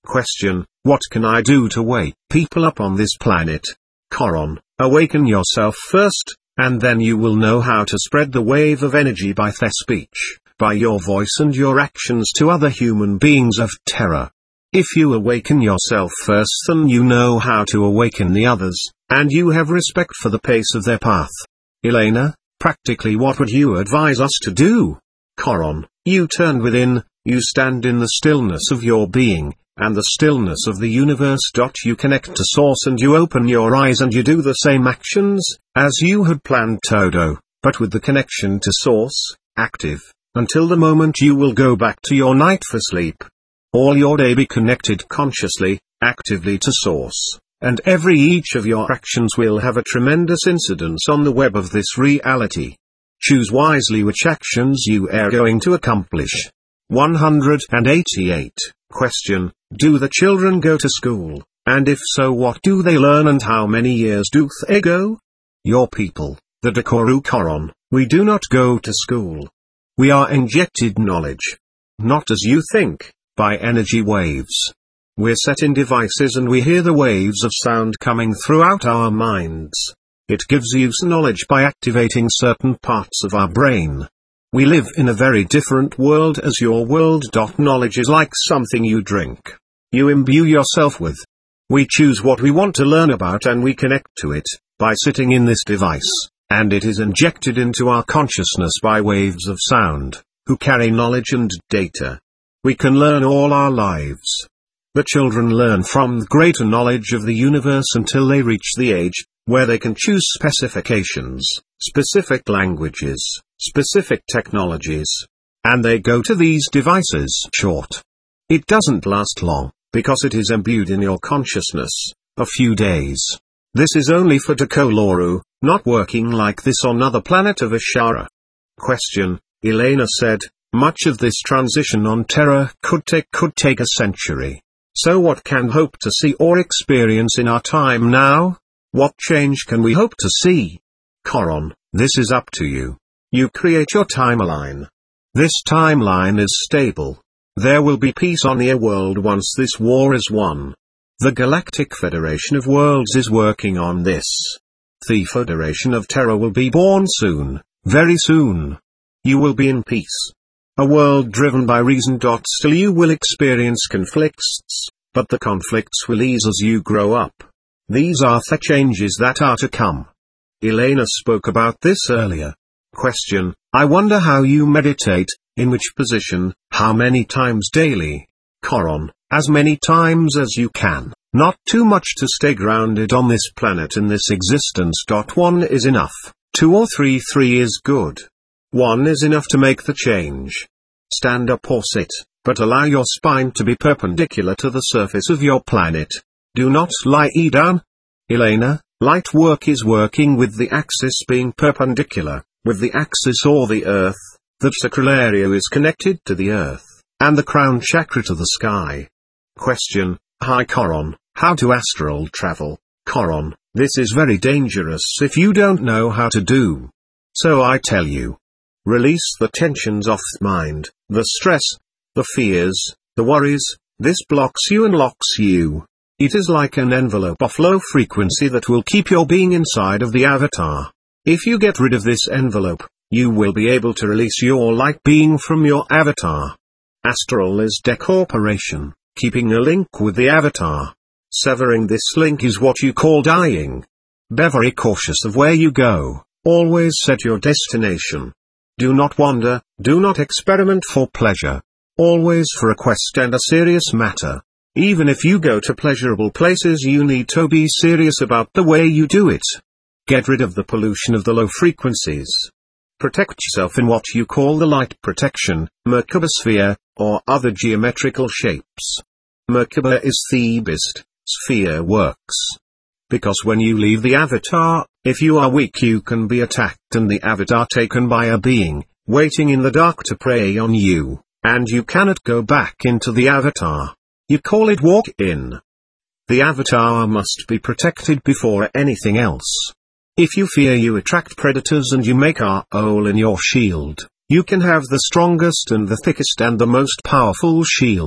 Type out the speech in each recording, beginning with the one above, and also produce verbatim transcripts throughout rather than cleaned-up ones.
Question: What can I do to wake people up on this planet? Coron: Awaken yourself first, and then you will know how to spread the wave of energy by their speech, by your voice and your actions to other human beings of Terra. If you awaken yourself first, then you know how to awaken the others, and you have respect for the pace of their path. Elena: Practically what would you advise us to do? Coron: You turn within, you stand in the stillness of your being, and the stillness of the universe. You connect to Source and you open your eyes and you do the same actions, as you had planned Todo, but with the connection to Source, active, until the moment you will go back to your night for sleep. All your day be connected consciously, actively to Source, and every each of your actions will have a tremendous incidence on the web of this reality. Choose wisely which actions you are going to accomplish. one hundred eighty-eight. Question: Do the children go to school, and if so, what do they learn and how many years do they go? Your people, the Dakoru Coron, we do not go to school. We are injected knowledge. Not as you think, by energy waves. We're set in devices and we hear the waves of sound coming throughout our minds. It gives us knowledge by activating certain parts of our brain. We live in a very different world as your world. Knowledge is like something you drink. You imbue yourself with. We choose what we want to learn about and we connect to it, by sitting in this device, and it is injected into our consciousness by waves of sound, who carry knowledge and data. We can learn all our lives. The children learn from the greater knowledge of the universe until they reach the age, where they can choose specifications, specific languages, specific technologies. And they go to these devices. Short. It doesn't last long, because it is imbued in your consciousness, a few days. This is only for Dakoloru, not working like this on other planet of Ashara. Question: Elena said, much of this transition on Terra could take could take a century. So what can hope to see or experience in our time now? What change can we hope to see? Coron: This is up to you. You create your timeline. This timeline is stable. There will be peace on your world once this war is won. The Galactic Federation of Worlds is working on this. The Federation of Terra will be born soon, very soon. You will be in peace. A world driven by reason. Still you will experience conflicts, but the conflicts will ease as you grow up. These are the changes that are to come. Elena spoke about this earlier. Question: I wonder how you meditate, in which position, how many times daily? Coron: As many times as you can, not too much to stay grounded on this planet in this existence. One is enough, two or three three is good. One is enough to make the change. Stand up or sit, but allow your spine to be perpendicular to the surface of your planet. Do not lie down. Elena: Light work is working with the axis being perpendicular, with the axis or the earth. The sacral area is connected to the earth, and the crown chakra to the sky. Question: Hi Coron, how to astral travel? Coron: This is very dangerous if you don't know how to do. So I tell you. Release the tensions off the mind, the stress, the fears, the worries. This blocks you and locks you. It is like an envelope of low frequency that will keep your being inside of the avatar. If you get rid of this envelope, you will be able to release your light being from your avatar. Astral is decorporation, keeping a link with the avatar. Severing this link is what you call dying. Be very cautious of where you go. Always set your destination. Do not wander, do not experiment for pleasure. Always for a quest and a serious matter. Even if you go to pleasurable places, you need to be serious about the way you do it. Get rid of the pollution of the low frequencies. Protect yourself in what you call the light protection, Merkaba sphere, or other geometrical shapes. Merkaba is Thebist, sphere works. Because when you leave the avatar, if you are weak you can be attacked and the avatar taken by a being, waiting in the dark to prey on you, and you cannot go back into the avatar. You call it walk-in. The avatar must be protected before anything else. If you fear you attract predators and you make a hole in your shield, you can have the strongest and the thickest and the most powerful shield,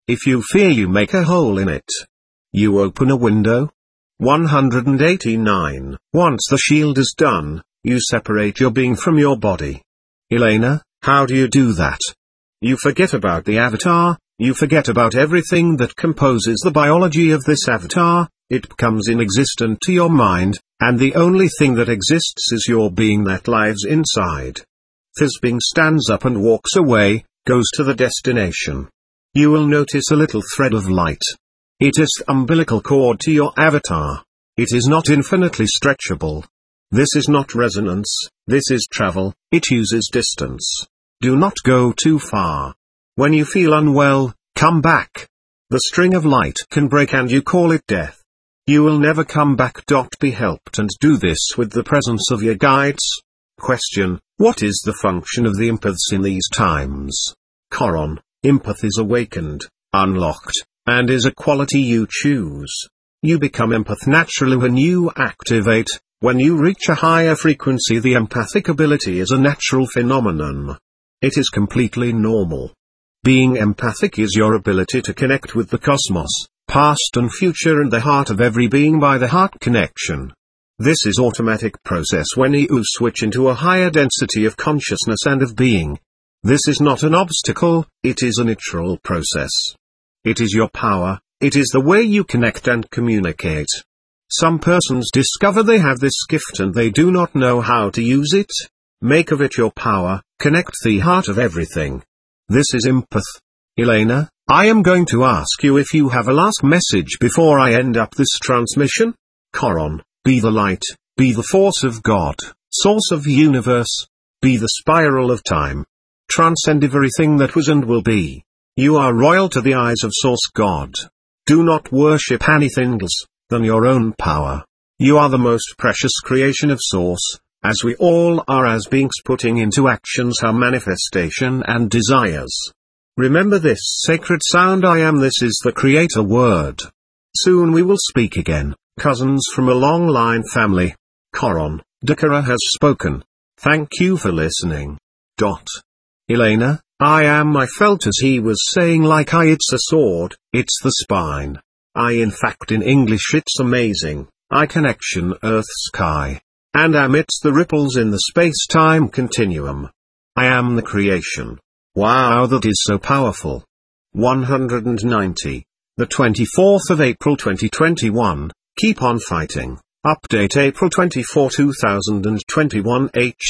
If you fear, you make a hole in it. You open a window. one hundred eighty-nine. Once the shield is done, you separate your being from your body. Elena, how do you do that? You forget about the avatar, you forget about everything that composes the biology of this avatar, it becomes inexistent to your mind, and the only thing that exists is your being that lives inside. This being stands up and walks away, goes to the destination. You will notice a little thread of light. It is the umbilical cord to your avatar. It is not infinitely stretchable. This is not resonance, this is travel, it uses distance. Do not go too far. When you feel unwell, come back. The string of light can break and you call it death. You will never come back. Be helped and do this with the presence of your guides. Question: what is the function of the empaths in these times? Coron: empath is awakened, unlocked, and is a quality you choose. You become empath naturally when you activate. When you reach a higher frequency, the empathic ability is a natural phenomenon. It is completely normal. Being empathic is your ability to connect with the cosmos, past and future, and the heart of every being by the heart connection. This is automatic process when you switch into a higher density of consciousness and of being. This is not an obstacle, it is a natural process. It is your power, it is the way you connect and communicate. Some persons discover they have this gift and they do not know how to use it. Make of it your power, connect the heart of everything. This is empath. Elena, I am going to ask you if you have a last message before I end up this transmission. Coron: be the light, be the force of God, source of the universe, be the spiral of time. Transcend everything that was and will be. You are royal to the eyes of Source God. Do not worship anything else than your own power. You are the most precious creation of Source, as we all are as beings putting into actions our manifestation and desires. Remember this sacred sound: I am. This is the Creator word. Soon we will speak again, cousins from a long line family. Coron: Dakara has spoken. Thank you for listening. Dot. Elena: I am. I felt as he was saying, like I, it's a sword, it's the spine. I, in fact, in English it's amazing. I connection earth sky. And am it's the ripples in the space-time continuum. I am the creation. Wow, that is so powerful. one hundred ninety. The twenty-fourth of April twenty twenty-one, keep on fighting. Update April twenty-fourth two thousand twenty-one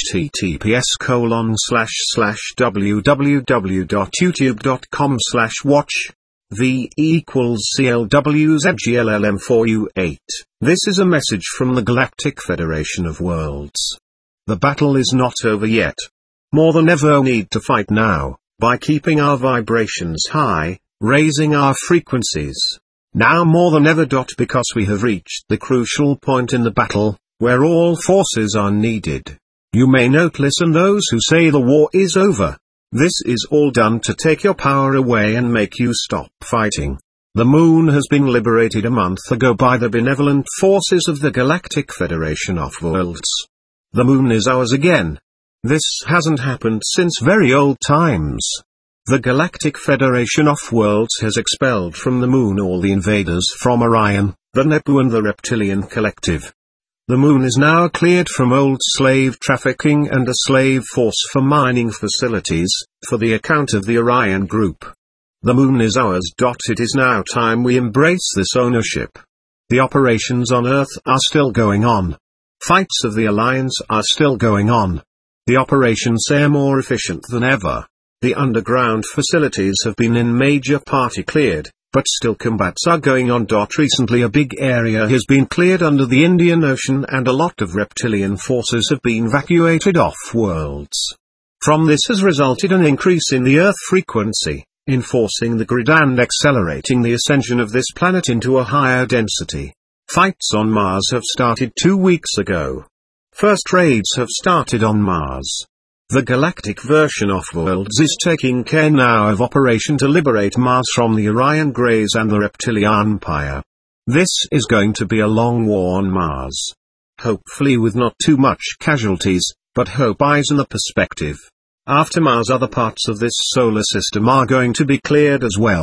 https colon slash slash www.youtube.com slash watch V equals C L W Z G L L M four U eight. This is a message from the Galactic Federation of Worlds. The battle is not over yet. More than ever we need to fight now, by keeping our vibrations high, raising our frequencies. Now more than ever. Because we have reached the crucial point in the battle, where all forces are needed. You may note, listen, those who say the war is over. This is all done to take your power away and make you stop fighting. The moon has been liberated a month ago by the benevolent forces of the Galactic Federation of Worlds. The moon is ours again. This hasn't happened since very old times. The Galactic Federation of Worlds has expelled from the moon all the invaders from Orion, the Nebu and the Reptilian Collective. The moon is now cleared from old slave trafficking and a slave force for mining facilities, for the account of the Orion Group. The moon is ours. It is now time we embrace this ownership. The operations on Earth are still going on. Fights of the Alliance are still going on. The operations are more efficient than ever. The underground facilities have been in major part cleared, but still combats are going on. Recently a big area has been cleared under the Indian Ocean and a lot of reptilian forces have been evacuated off worlds. From this has resulted an increase in the Earth frequency, enforcing the grid and accelerating the ascension of this planet into a higher density. Fights on Mars have started two weeks ago. First raids have started on Mars. The galactic version of Worlds is taking care now of operation to liberate Mars from the Orion Greys and the Reptilian Empire. This is going to be a long war on Mars. Hopefully with not too much casualties, but hope eyes in the perspective. After Mars, other parts of this solar system are going to be cleared as well.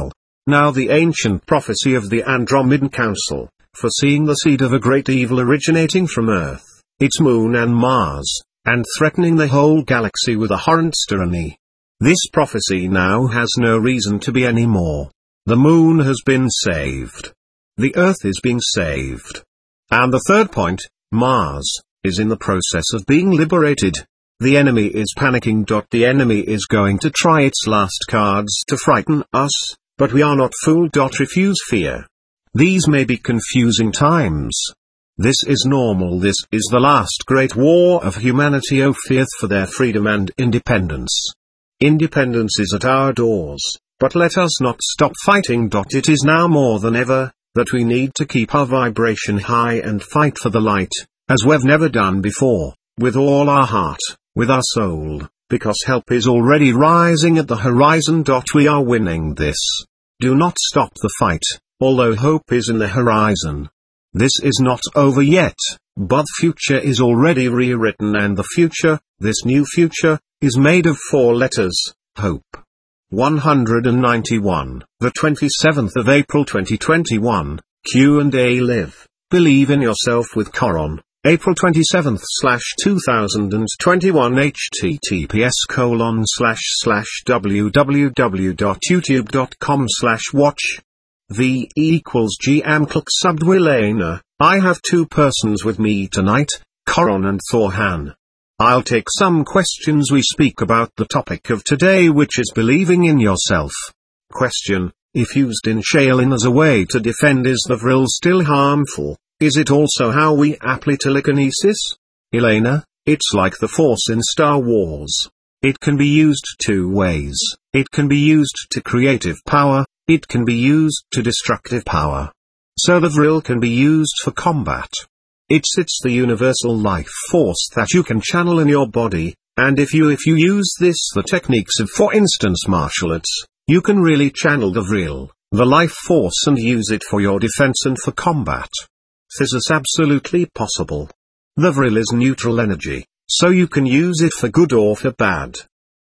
Now the ancient prophecy of the Andromedan Council, foreseeing the seed of a great evil originating from Earth, its moon and Mars, and threatening the whole galaxy with a horrend tyranny. This prophecy now has no reason to be any more. The moon has been saved. The Earth is being saved. And the third point, Mars, is in the process of being liberated. The enemy is panicking. The enemy is going to try its last cards to frighten us, but we are not fooled. Refuse fear. These may be confusing times. This is normal. This is the last great war of humanity. O feareth for their freedom and independence. Independence is at our doors, but let us not stop fighting. It is now more than ever that we need to keep our vibration high and fight for the light, as we've never done before, with all our heart, with our soul, because help is already rising at the horizon. We are winning this. Do not stop the fight, although hope is in the horizon. This is not over yet, but the future is already rewritten, and the future, this new future, is made of four letters, hope. one hundred ninety-one, the twenty-seventh of April twenty twenty-one, Q and A Live, Believe in Yourself with Coron, April twenty-seventh slash two thousand twenty-one, https colon slash slash www.youtube.com slash watch. V equals G am click subbed Wilena. I have two persons with me tonight, Coron and Thorhan. I'll take some questions. We speak about the topic of today, which is believing in yourself. Question: if used in Shaolin as a way to defend, is the vril still harmful? Is it also how we apply telekinesis? Elena: it's like the Force in Star Wars. It can be used two ways. It can be used to creative power, it can be used to destructive power. So the vril can be used for combat. It's it's the universal life force that you can channel in your body, and if you if you use this the techniques of, for instance, martial arts, you can really channel the vril, the life force, and use it for your defense and for combat. This is absolutely possible. The vril is neutral energy, so you can use it for good or for bad.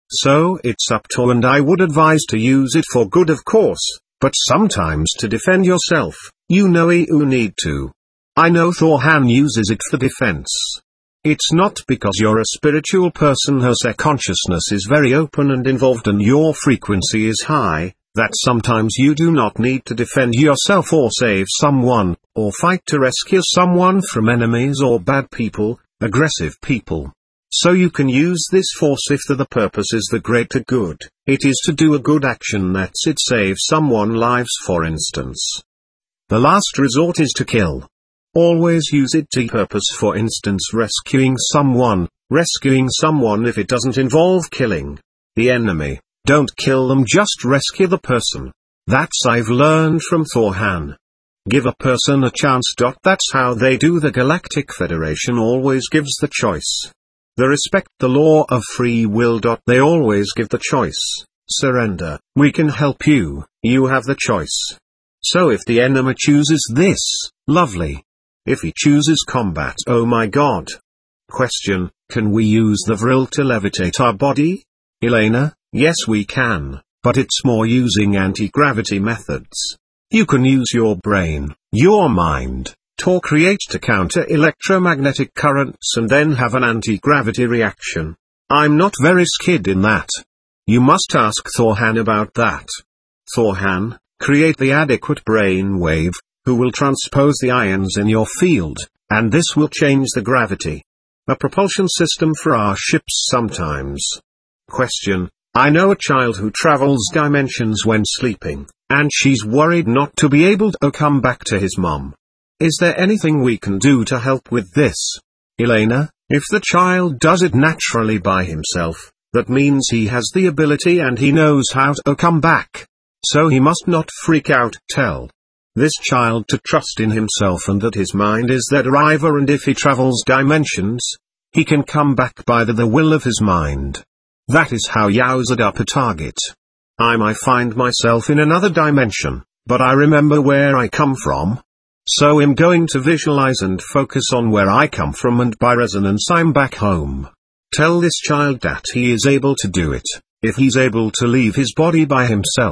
So it's up to, and I would advise to use it for good, of course, but sometimes to defend yourself, you know you need to. I know Thorhan uses it for defense. It's not because you're a spiritual person whose consciousness is very open and involved and your frequency is high, that sometimes you do not need to defend yourself or save someone, or fight to rescue someone from enemies or bad people, aggressive people. So you can use this force if the, the purpose is the greater good. It is to do a good action, that's it, save someone's lives, for instance. The last resort is to kill. Always use it to purpose, for instance, rescuing someone, rescuing someone if it doesn't involve killing the enemy. Don't kill them, just rescue the person. That's I've learned from Thorhan. Give a person a chance. That's how they do. The Galactic Federation always gives the choice. They respect the law of free will. They always give the choice. Surrender. We can help you, you have the choice. So if the enemy chooses this, lovely. If he chooses combat, oh my god. Question: can we use the vril to levitate our body? Elena: yes we can, but it's more using anti-gravity methods. You can use your brain, your mind, to create to counter electromagnetic currents and then have an anti-gravity reaction. I'm not very skilled in that. You must ask Thorhan about that. Thorhan: create the adequate brain wave, who will transpose the ions in your field, and this will change the gravity. A propulsion system for our ships sometimes. Question: I know a child who travels dimensions when sleeping, and she's worried not to be able to come back to his mom. Is there anything we can do to help with this? Elena: if the child does it naturally by himself, that means he has the ability and he knows how to come back. So he must not freak out. Tell this child to trust in himself and that his mind is their driver, and if he travels dimensions, he can come back by the, the will of his mind. That is how Yowzed up a target. I might find myself in another dimension, but I remember where I come from. So I'm going to visualize and focus on where I come from, and by resonance I'm back home. Tell this child that he is able to do it, if he's able to leave his body by himself,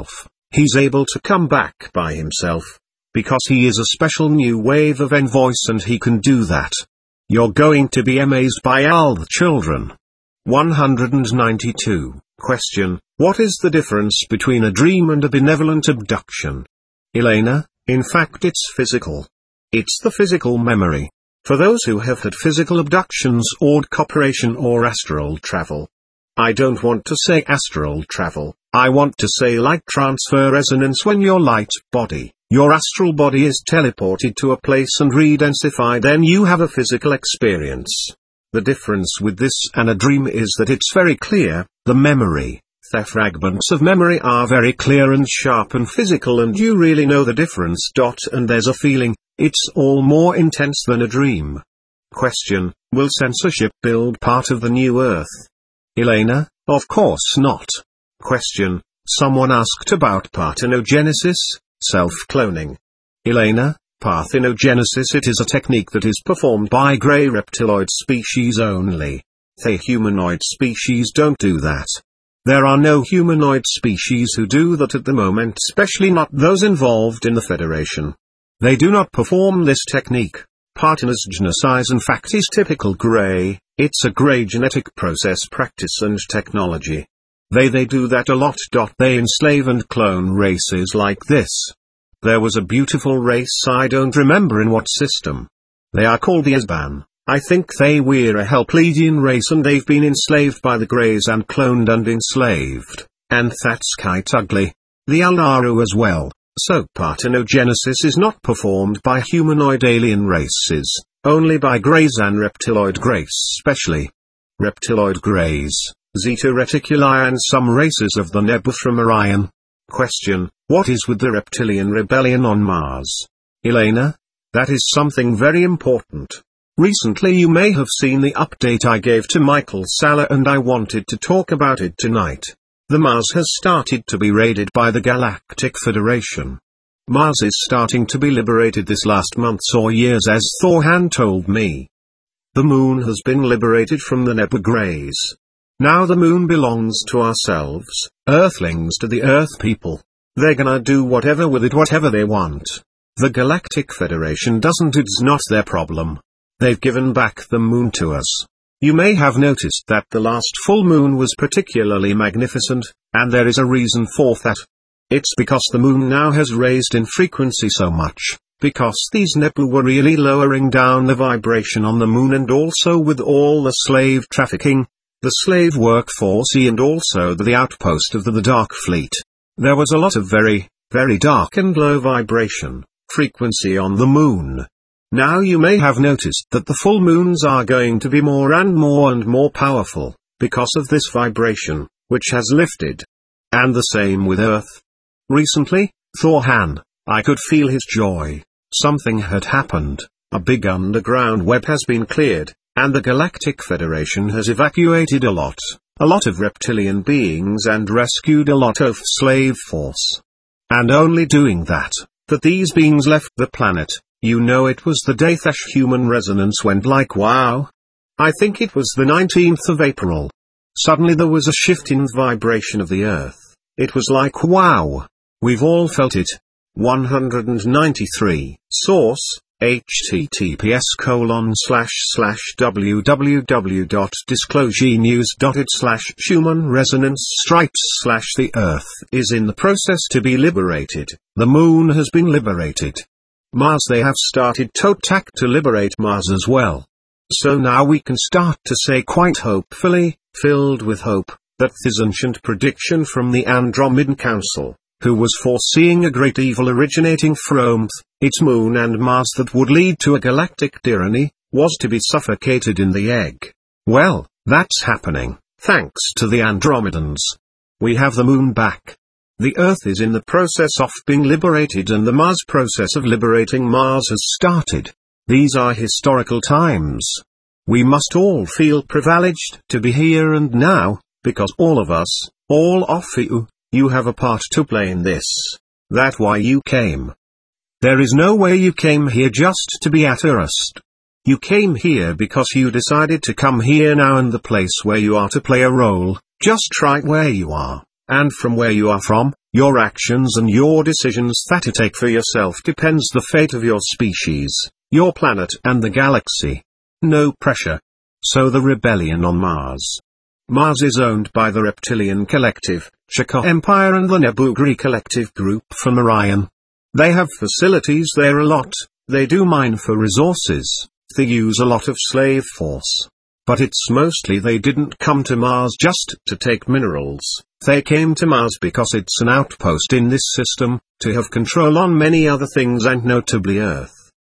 He's able to come back by himself. Because he is a special new wave of N voice and he can do that. You're going to be amazed by all the children. one hundred ninety-two. Question: what is the difference between a dream and a benevolent abduction? Elena, in fact it's physical. It's the physical memory. For those who have had physical abductions or cooperation or astral travel. I don't want to say astral travel, I want to say light transfer resonance. When your light body, your astral body is teleported to a place and re-densified, then you have a physical experience. The difference with this and a dream is that it's very clear, the memory, the fragments of memory are very clear and sharp and physical and you really know the difference. Dot and there's a feeling, it's all more intense than a dream. Question: will censorship build part of the new Earth? Elena, of course not. Question: someone asked about parthenogenesis, self-cloning. Elena, parthenogenesis, it is a technique that is performed by grey reptiloid species only. The humanoid species don't do that. There are no humanoid species who do that at the moment, especially not those involved in the Federation. They do not perform this technique. Parthenogenesis in fact is typical grey, it's a grey genetic process, practice and technology. They they do that a lot. They enslave and clone races like this. There was a beautiful race, I don't remember in what system. They are called the Asban. I think they were a Helpledian race and they've been enslaved by the Greys and cloned and enslaved, and that's quite ugly. The Alnaru as well. So parthenogenesis is not performed by humanoid alien races, only by Greys and reptiloid Greys specially. Reptiloid Greys, Zeta Reticuli and some races of the Nebu from Orion. Question: what is with the reptilian rebellion on Mars? Elena, that is something very important. Recently you may have seen the update I gave to Michael Salla and I wanted to talk about it tonight. The Mars has started to be raided by the Galactic Federation. Mars is starting to be liberated this last months or years, as Thorhan told me. The moon has been liberated from the Nebu Greys. Now the moon belongs to ourselves, Earthlings, to the Earth people. They're gonna do whatever with it, whatever they want. The Galactic Federation doesn't, it's not their problem. They've given back the moon to us. You may have noticed that the last full moon was particularly magnificent, and there is a reason for that. It's because the moon now has raised in frequency so much, because these Nebu were really lowering down the vibration on the moon, and also with all the slave trafficking, the slave workforce, and also the outpost of the, the Dark Fleet. There was a lot of very, very dark and low vibration, frequency on the moon. Now you may have noticed that the full moons are going to be more and more and more powerful, because of this vibration, which has lifted. And the same with Earth. Recently, Thorhan, I could feel his joy. Something had happened, a big underground web has been cleared, and the Galactic Federation has evacuated a lot, a lot of reptilian beings and rescued a lot of slave force. And only doing that, that these beings left the planet. You know, it was the day that human resonance went like wow. I think it was the nineteenth of April. Suddenly there was a shift in vibration of the Earth. It was like wow. We've all felt it. one hundred ninety-three. Source: https colon slash slash www.disclosurenews.it slash human resonance stripes slash the Earth is in the process to be liberated. The moon has been liberated. Mars, they have started to attack to liberate Mars as well. So now we can start to say quite hopefully, filled with hope, that this ancient prediction from the Andromedan Council, who was foreseeing a great evil originating from its moon and Mars that would lead to a galactic tyranny, was to be suffocated in the egg. Well, that's happening, thanks to the Andromedans. We have the moon back. The Earth is in the process of being liberated and the Mars process of liberating Mars has started. These are historical times. We must all feel privileged to be here and now, because all of us, all of you, you have a part to play in this. That's why you came. There is no way you came here just to be at Earth. You came here because you decided to come here now, and the place where you are to play a role, just right where you are. And from where you are from, your actions and your decisions that you take for yourself depends the fate of your species, your planet and the galaxy. No pressure. So the rebellion on Mars. Mars is owned by the Reptilian Collective, Shaka Empire and the Nebugri Collective Group from Orion. They have facilities there a lot, they do mine for resources, they use a lot of slave force. But it's mostly they didn't come to Mars just to take minerals, they came to Mars because it's an outpost in this system, to have control on many other things and notably Earth.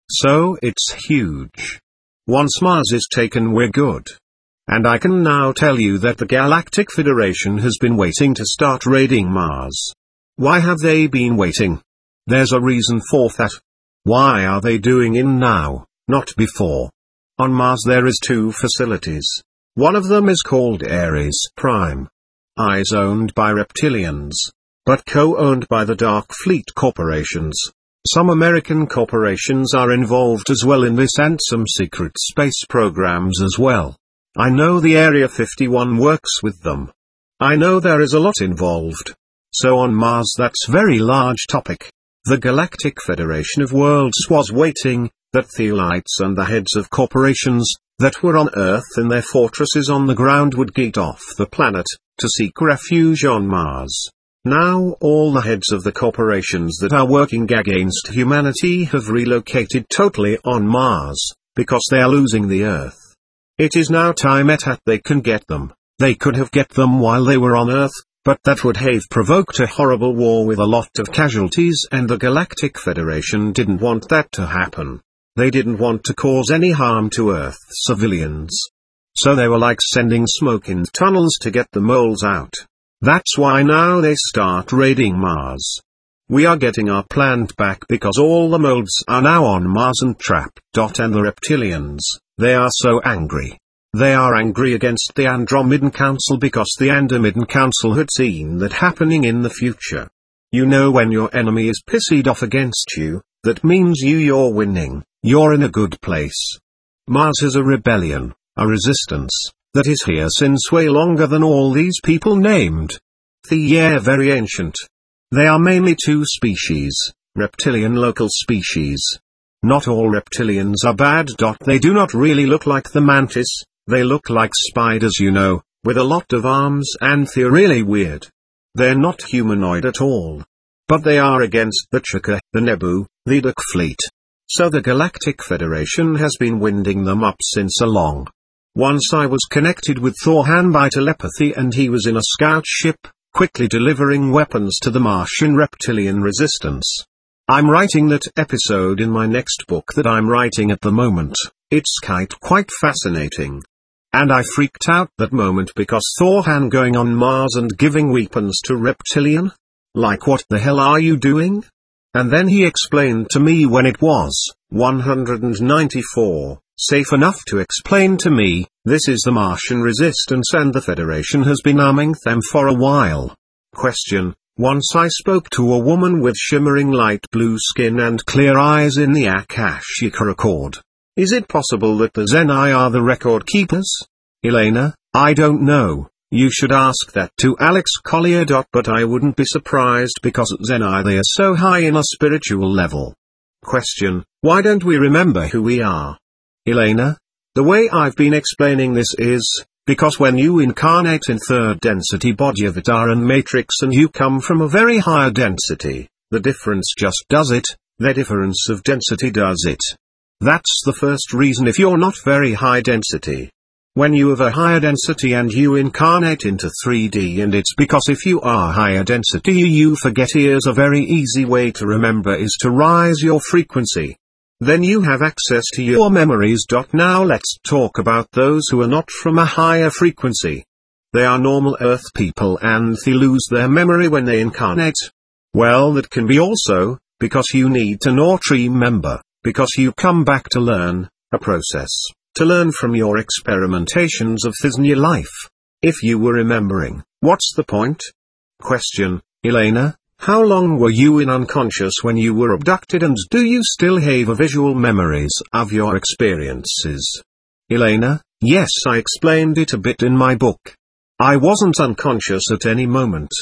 So it's huge. Once Mars is taken we're good. And I can now tell you that the Galactic Federation has been waiting to start raiding Mars. Why have they been waiting? There's a reason for that. Why are they doing it now, not before? On Mars there is two facilities. One of them is called Ares Prime. I is owned by reptilians, but co-owned by the Dark Fleet corporations. Some American corporations are involved as well in this and some secret space programs as well. I know the Area fifty-one works with them. I know there is a lot involved. So on Mars that's very large topic. The Galactic Federation of Worlds was waiting, that Theolites and the heads of corporations, that were on Earth in their fortresses on the ground would get off the planet, to seek refuge on Mars. Now all the heads of the corporations that are working against humanity have relocated totally on Mars, because they are losing the Earth. It is now time that they can get them. They could have get them while they were on Earth, but that would have provoked a horrible war with a lot of casualties and the Galactic Federation didn't want that to happen. They didn't want to cause any harm to Earth civilians. So they were like sending smoke in tunnels to get the moles out. That's why now they start raiding Mars. We are getting our planet back because all the molds are now on Mars and trapped. And the reptilians, they are so angry. They are angry against the Andromedan Council because the Andromedan Council had seen that happening in the future. You know, when your enemy is pissed off against you, that means you you're winning, you're in a good place. Mars is a rebellion, a resistance, that is here since way longer than all these people named. They are very ancient. They are mainly two species, reptilian local species. Not all reptilians are bad. They do not really look like the mantis, they look like spiders, you know, with a lot of arms, and they're really weird. They're not humanoid at all. But they are against the Chaka, the Nebu, the Dark Fleet. So the Galactic Federation has been winding them up since a long. Once I was connected with Thorhan by telepathy and he was in a scout ship, quickly delivering weapons to the Martian reptilian resistance. I'm writing that episode in my next book that I'm writing at the moment. It's quite quite fascinating. And I freaked out that moment because Thorhan going on Mars and giving weapons to reptilian? Like, what the hell are you doing? And then he explained to me when it was one hundred ninety-four, safe enough to explain to me, this is the Martian resistance and the Federation has been arming them for a while. Question: once I spoke to a woman with shimmering light blue skin and clear eyes in the Akashic record. Is it possible that the Zeni are the record keepers? Elena, I don't know. You should ask that to Alex Collier. But I wouldn't be surprised because Zeni they are so high in a spiritual level. Question: why don't we remember who we are? Elena, the way I've been explaining this is, because when you incarnate in third density body avatar and matrix and you come from a very higher density, the difference just does it, the difference of density does it. That's the first reason if you're not very high density. When you have a higher density and you incarnate into three D, and it's because if you are higher density you forget. Here's a very easy way to remember is to rise your frequency. Then you have access to your memories. Now let's talk about those who are not from a higher frequency. They are normal Earth people and they lose their memory when they incarnate. Well, that can be also, because you need to not remember, because you come back to learn, a process, to learn from your experimentations of this new life. If you were remembering, what's the point? Question: Elena, how long were you in unconscious when you were abducted, and do you still have a visual memories of your experiences? Elena, yes, I explained it a bit in my book. I wasn't unconscious at any moment.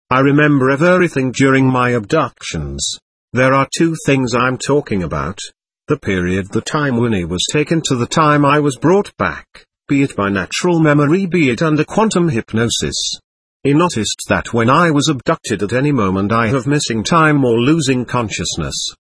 I remember everything during my abductions. There are two things I'm talking about. The period, the time Winnie was taken, to the time I was brought back, be it by natural memory, be it under quantum hypnosis. I noticed that when I was abducted, at any moment I have missing time or losing consciousness.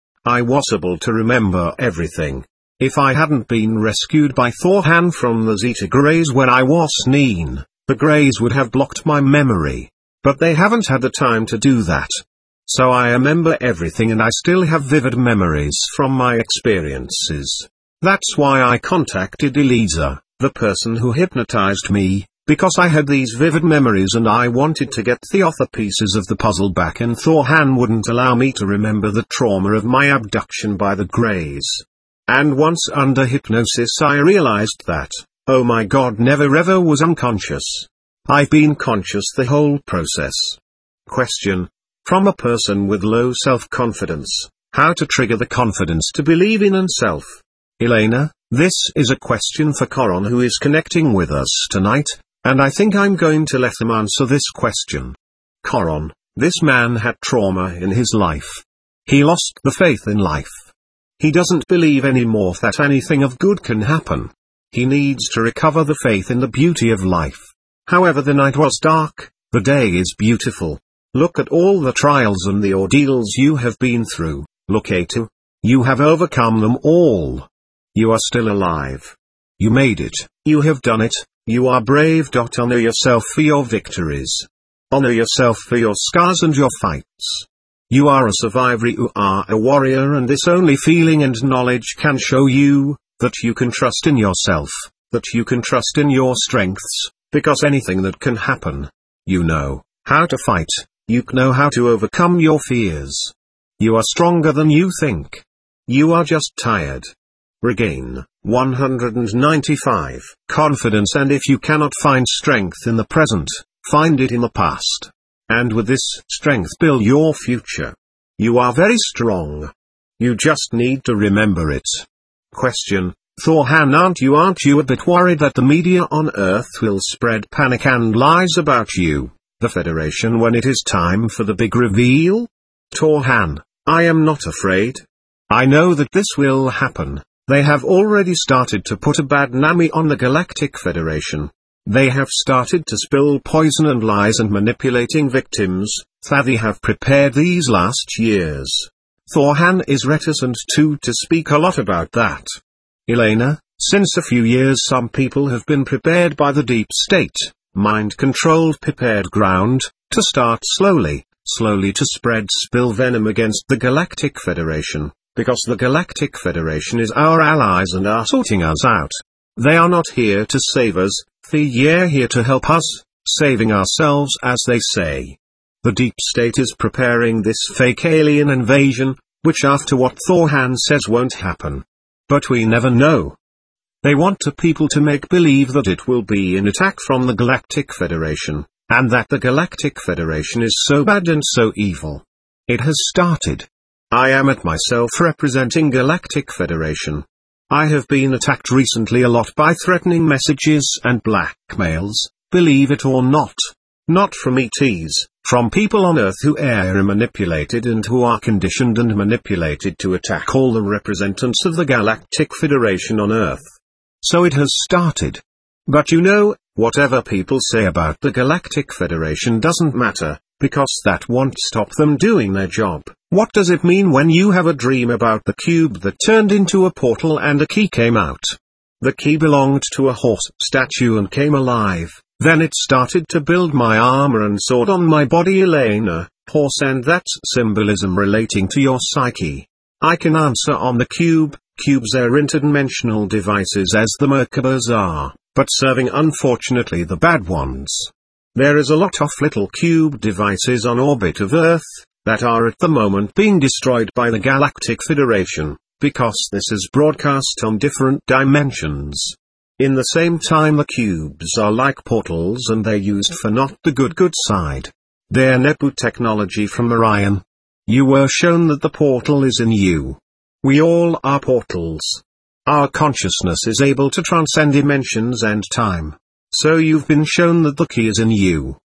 I was able to remember everything. If I hadn't been rescued by Thor-Han from the Zeta Greys when I was nine, the Greys would have blocked my memory. But they haven't had the time to do that. So I remember everything, and I still have vivid memories from my experiences. That's why I contacted Elisa, the person who hypnotized me, because I had these vivid memories and I wanted to get the other pieces of the puzzle back, and Thor-Han wouldn't allow me to remember the trauma of my abduction by the Greys. And once under hypnosis I realized that, oh my god, never ever was unconscious. I've been conscious the whole process. Question. From a person with low self-confidence, how to trigger the confidence to believe in oneself? Elena, this is a question for Coron, who is connecting with us tonight, and I think I'm going to let him answer this question. Coron, this man had trauma in his life. He lost the faith in life. He doesn't believe anymore that anything of good can happen. He needs to recover the faith in the beauty of life. However, the night was dark, the day is beautiful. Look at all the trials and the ordeals you have been through, Locato. You have overcome them all. You are still alive. You made it. You have done it. You are brave. Honor yourself for your victories. Honor yourself for your scars and your fights. You are a survivor. You are a warrior, and this only feeling and knowledge can show you that you can trust in yourself, that you can trust in your strengths. Because anything that can happen, you know how to fight, you know how to overcome your fears. You are stronger than you think. You are just tired. Regain. one hundred ninety-five. Confidence. And if you cannot find strength in the present, find it in the past. And with this strength build your future. You are very strong. You just need to remember it. Question. Thor-Han, aren't you aren't you a bit worried that the media on Earth will spread panic and lies about you, the Federation, when it is time for the big reveal? Thor-Han, I am not afraid. I know that this will happen. They have already started to put a bad name on the Galactic Federation. They have started to spill poison and lies and manipulating victims, that they have prepared these last years. Thor-Han is reticent too to speak a lot about that. Elena, since a few years some people have been prepared by the deep state, mind-controlled prepared ground, to start slowly, slowly to spread spill venom against the Galactic Federation, because the Galactic Federation is our allies and are sorting us out. They are not here to save us, they are here to help us, saving ourselves as they say. The deep state is preparing this fake alien invasion, which after what Thor-Han says won't happen. But we never know. They want the people to make believe that it will be an attack from the Galactic Federation, and that the Galactic Federation is so bad and so evil. It has started. I am at myself representing Galactic Federation. I have been attacked recently a lot by threatening messages and blackmails, believe it or not. Not from E Ts, from people on Earth who are manipulated and who are conditioned and manipulated to attack all the representatives of the Galactic Federation on Earth. So it has started. But you know, whatever people say about the Galactic Federation doesn't matter, because that won't stop them doing their job. What does it mean when you have a dream about the cube that turned into a portal and a key came out? The key belonged to a horse statue and came alive. Then it started to build my armor and sword on my body. Elena, horse, and that's symbolism relating to your psyche. I can answer on the cube. Cubes are interdimensional devices as the Merkabahs are, but serving unfortunately the bad ones. There is a lot of little cube devices on orbit of Earth, that are at the moment being destroyed by the Galactic Federation, because this is broadcast on different dimensions. In the same time, the cubes are like portals and they're used for not the good good side. They're Nebu technology from Orion. You were shown that the portal is in you. We all are portals. Our consciousness is able to transcend dimensions and time. So you've been shown that the key is in you.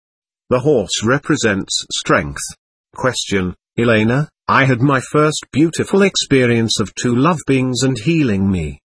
The horse represents strength. Question: Elena, I had my first beautiful experience of two love beings and healing me.